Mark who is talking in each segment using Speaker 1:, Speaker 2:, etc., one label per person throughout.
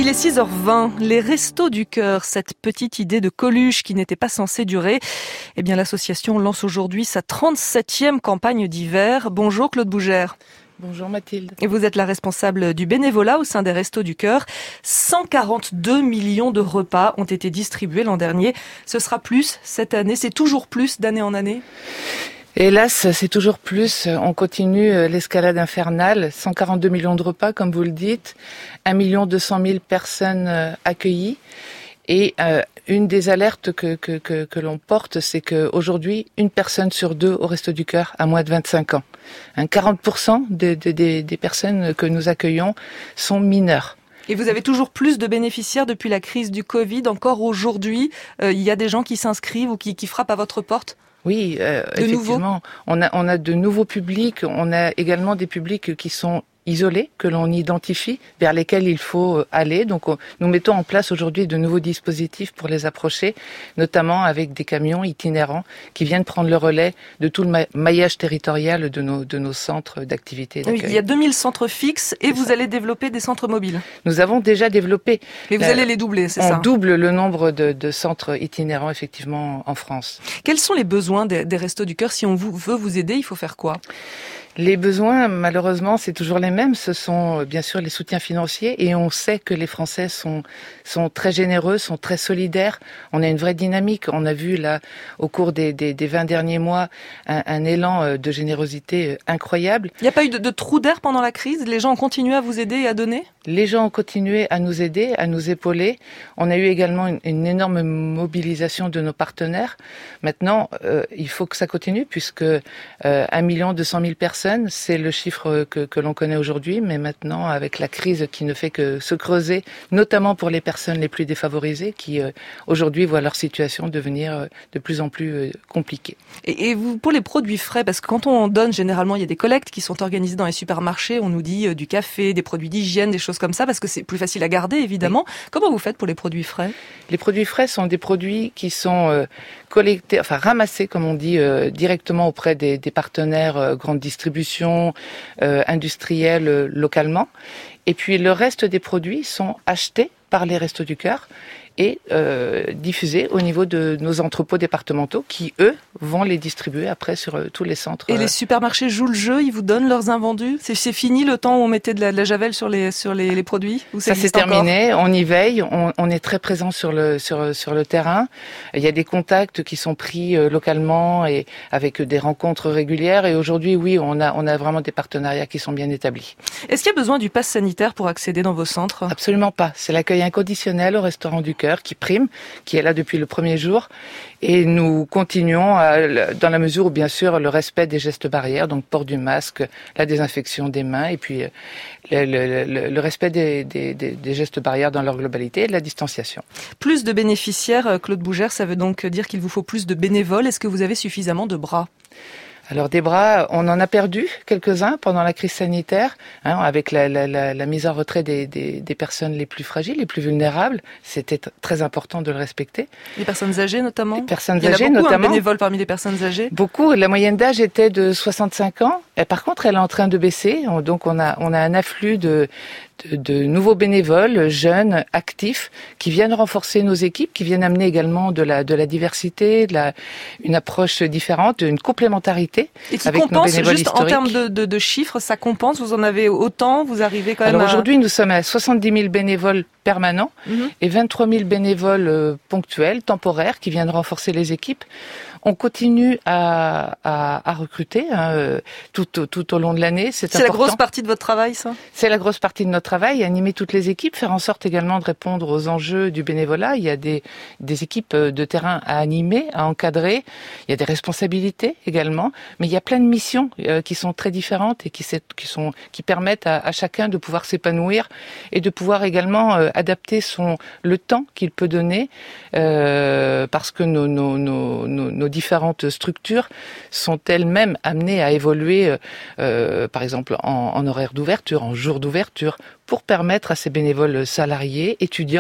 Speaker 1: Il est 6h20, les Restos du Cœur, cette petite idée de Coluche qui n'était pas censée durer. Eh bien, l'association lance aujourd'hui sa 37e campagne d'hiver. Bonjour Claude Bougère.
Speaker 2: Bonjour Mathilde.
Speaker 1: Et vous êtes la responsable du bénévolat au sein des Restos du Cœur. 142 millions de repas ont été distribués l'an dernier. Ce sera plus cette année, c'est toujours plus d'année en année ?
Speaker 2: Hélas, c'est toujours plus. On continue l'escalade infernale. 142 millions de repas, comme vous le dites. 1 200 000 personnes accueillies. Et une des alertes que l'on porte, c'est qu'aujourd'hui, 1 personne sur 2 au Resto du Cœur a moins de 25 ans. 40% des personnes que nous accueillons sont mineures.
Speaker 1: Et vous avez toujours plus de bénéficiaires depuis la crise du Covid. Encore aujourd'hui, il y a des gens qui s'inscrivent ou qui frappent à votre porte ?
Speaker 2: Oui, effectivement. On a de nouveaux publics. On a également des publics qui sont isolés, que l'on identifie, vers lesquels il faut aller. Donc, nous mettons en place aujourd'hui de nouveaux dispositifs pour les approcher, notamment avec des camions itinérants qui viennent prendre le relais de tout le maillage territorial de nos centres d'activité et d'accueil.
Speaker 1: Oui, il y a 2000 centres fixes et vous allez développer des centres mobiles.
Speaker 2: Nous avons déjà développé.
Speaker 1: Mais vous allez les doubler, c'est ça ?
Speaker 2: On double le nombre de centres itinérants, effectivement, en France.
Speaker 1: Quels sont les besoins des Restos du Cœur ? Si on veut vous aider, il faut faire quoi ?
Speaker 2: Les besoins, malheureusement, c'est toujours les mêmes. Ce sont bien sûr les soutiens financiers et on sait que les Français sont très généreux, sont très solidaires. On a une vraie dynamique. On a vu là, au cours des 20 derniers mois, un élan de générosité incroyable.
Speaker 1: Il n'y a pas eu de trou d'air pendant la crise ? Les gens ont continué à vous aider et à donner ?
Speaker 2: Les gens ont continué à nous aider, à nous épauler. On a eu également une énorme mobilisation de nos partenaires. Maintenant, il faut que ça continue puisque 1 200 000 personnes, c'est le chiffre que l'on connaît aujourd'hui, mais maintenant, avec la crise qui ne fait que se creuser, notamment pour les personnes les plus défavorisées, qui aujourd'hui voient leur situation devenir de plus en plus compliquée.
Speaker 1: Et vous, pour les produits frais, parce que quand on donne, généralement, il y a des collectes qui sont organisées dans les supermarchés, on nous dit du café, des produits d'hygiène, des choses comme ça, parce que c'est plus facile à garder, évidemment. Oui. Comment vous faites pour les produits frais ?
Speaker 2: Les produits frais sont des produits qui sont collectés, enfin ramassés, comme on dit, directement auprès des partenaires grande distribution, industriels localement. Et puis le reste des produits sont achetés par les Restos du Cœur et diffusés au niveau de nos entrepôts départementaux qui, eux, vont les distribuer après sur tous les centres.
Speaker 1: Et les supermarchés jouent le jeu, ils vous donnent leurs invendus ? C'est fini le temps où on mettait de la javel sur les produits ? Ou
Speaker 2: ça c'est terminé, on y veille, on est très présent sur le terrain. Il y a des contacts qui sont pris localement et avec des rencontres régulières. Et aujourd'hui, oui, on a vraiment des partenariats qui sont bien établis.
Speaker 1: Est-ce qu'il y a besoin du pass sanitaire pour accéder dans vos centres ?
Speaker 2: Absolument pas. C'est l'accueil inconditionnel au Restaurant du Cœur qui prime, qui est là depuis le premier jour. Et nous continuons dans la mesure où, bien sûr, le respect des gestes barrières, donc port du masque, la désinfection des mains, et puis le respect des gestes barrières dans leur globalité et de la distanciation.
Speaker 1: Plus de bénéficiaires, Claude Bougère, ça veut donc dire qu'il vous faut plus de bénévoles. Est-ce que vous avez suffisamment de bras ?
Speaker 2: Alors des bras, on en a perdu quelques-uns pendant la crise sanitaire, avec la mise en retrait des personnes les plus fragiles, les plus vulnérables. C'était très important de le respecter.
Speaker 1: Les personnes âgées notamment ?
Speaker 2: Les personnes âgées
Speaker 1: notamment. Il y a beaucoup
Speaker 2: notamment.
Speaker 1: Bénévoles parmi les personnes âgées ?
Speaker 2: Beaucoup. La moyenne d'âge était de 65 ans. Et par contre, elle est en train de baisser. Donc on a un afflux de nouveaux bénévoles, jeunes, actifs, qui viennent renforcer nos équipes, qui viennent amener également de la diversité, une approche différente, une complémentarité.
Speaker 1: Et qui
Speaker 2: avec
Speaker 1: compense,
Speaker 2: nos bénévoles
Speaker 1: juste
Speaker 2: historiques.
Speaker 1: en termes de chiffres, ça compense ? Vous en avez autant ? Vous arrivez quand même
Speaker 2: Alors aujourd'hui, nous sommes à 70 000 bénévoles permanents et 23 000 bénévoles ponctuels, temporaires, qui viennent renforcer les équipes. On continue à recruter tout au long de l'année. C'est important.
Speaker 1: La grosse partie de votre travail, ça ? C'est
Speaker 2: la grosse partie de notre travail, animer toutes les équipes, faire en sorte également de répondre aux enjeux du bénévolat. Il y a des équipes de terrain à animer, à encadrer. Il y a des responsabilités également, mais il y a plein de missions qui sont très différentes et qui permettent à chacun de pouvoir s'épanouir et de pouvoir également adapter le temps qu'il peut donner parce que nos différentes structures sont elles-mêmes amenées à évoluer, par exemple en horaire d'ouverture, en jour d'ouverture, pour permettre à ces bénévoles salariés, étudiants,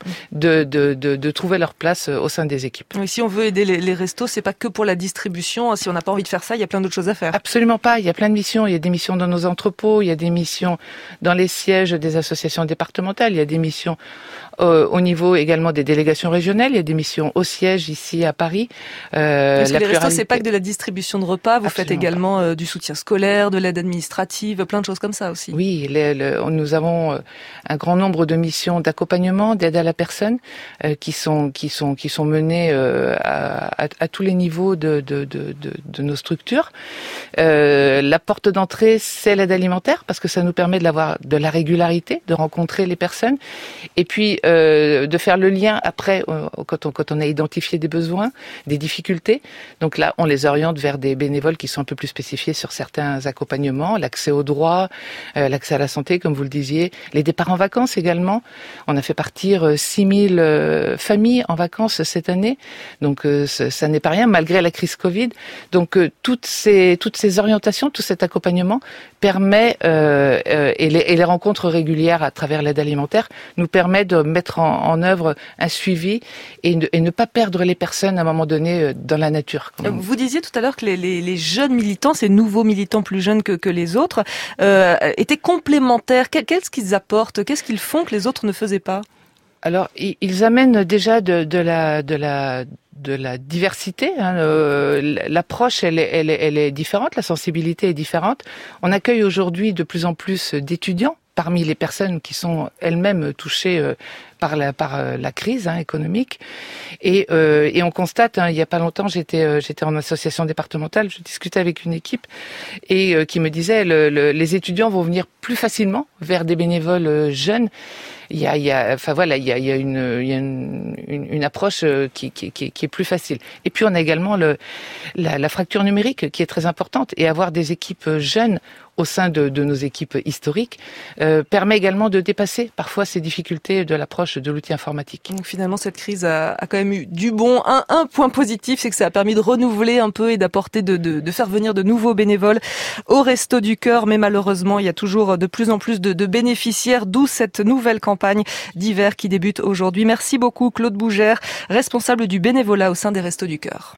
Speaker 2: de trouver leur place au sein des équipes.
Speaker 1: Oui, si on veut aider les restos, c'est pas que pour la distribution. Si on n'a pas envie de faire ça, il y a plein d'autres choses à faire.
Speaker 2: Absolument pas. Il y a plein de missions. Il y a des missions dans nos entrepôts, il y a des missions dans les sièges des associations départementales, il y a des missions au niveau également des délégations régionales, il y a des missions au siège ici à Paris.
Speaker 1: Parce que les restos, c'est pas que de la distribution de repas, vous faites également du soutien scolaire, de l'aide administrative, plein de choses comme ça aussi.
Speaker 2: Oui, nous avons un grand nombre de missions d'accompagnement, d'aide à la personne, qui sont menées à tous les niveaux de nos structures. La porte d'entrée, c'est l'aide alimentaire, parce que ça nous permet d'avoir de la régularité, de rencontrer les personnes, et puis de faire le lien après quand on a identifié des besoins, des difficultés. Donc là, on les oriente vers des bénévoles qui sont un peu plus spécifiés sur certains accompagnements, l'accès aux droits, l'accès à la santé, comme vous le disiez, les départs en vacances également. On a fait partir 6000 familles en vacances cette année, donc ça n'est pas rien malgré la crise Covid. Donc toutes ces orientations, tout cet accompagnement permet et les rencontres régulières à travers l'aide alimentaire nous permet de mettre en œuvre un suivi et ne pas perdre les personnes à un moment donné dans la nature.
Speaker 1: Vous disiez tout à l'heure que les jeunes militants, ces nouveaux militants plus jeunes que les autres, étaient complémentaires. Qu'est-ce qu'ils apportent? Qu'est-ce qu'ils font que les autres ne faisaient pas?
Speaker 2: Alors, ils amènent déjà de la diversité. L'approche, elle est différente, la sensibilité est différente. On accueille aujourd'hui de plus en plus d'étudiants parmi les personnes qui sont elles-mêmes touchées par la crise économique, et on constate, il y a pas longtemps, j'étais en association départementale, je discutais avec une équipe et qui me disait les étudiants vont venir plus facilement vers des bénévoles jeunes. Il y a une approche qui est plus facile. Et puis on a également la fracture numérique qui est très importante, et avoir des équipes jeunes au sein de nos équipes historiques permet également de dépasser parfois ces difficultés de l'approche de l'outil informatique.
Speaker 1: Donc finalement, cette crise a quand même eu du bon. Un point positif, c'est que ça a permis de renouveler un peu et d'apporter de faire venir de nouveaux bénévoles au Resto du Cœur. Mais malheureusement, il y a toujours de plus en plus de bénéficiaires, d'où cette nouvelle campagne d'hiver qui débute aujourd'hui. Merci beaucoup Claude Bougère, responsable du bénévolat au sein des Restos du Cœur.